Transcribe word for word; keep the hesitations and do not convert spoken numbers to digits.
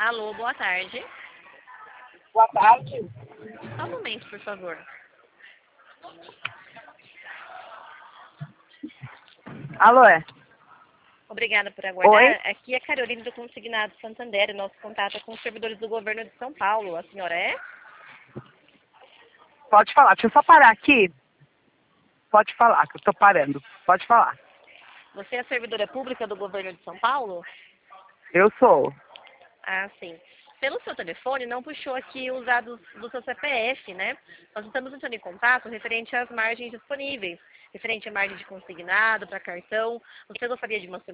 Alô, boa tarde. Boa tarde. Só um momento, por favor. Alô, é? Obrigada por aguardar. Oi? Aqui é a Carolina do Consignado Santander. Nosso contato é com os servidores do governo de São Paulo. A senhora é? Pode falar. Deixa eu só parar aqui. Pode falar, que eu tô parando. Pode falar. Você é servidora pública do governo de São Paulo? Eu sou. Ah, sim. Pelo seu telefone, não puxou aqui os dados do seu C P F, né? Nós estamos entrando em contato referente às margens disponíveis, referente à margem de consignado para cartão. Você gostaria de uma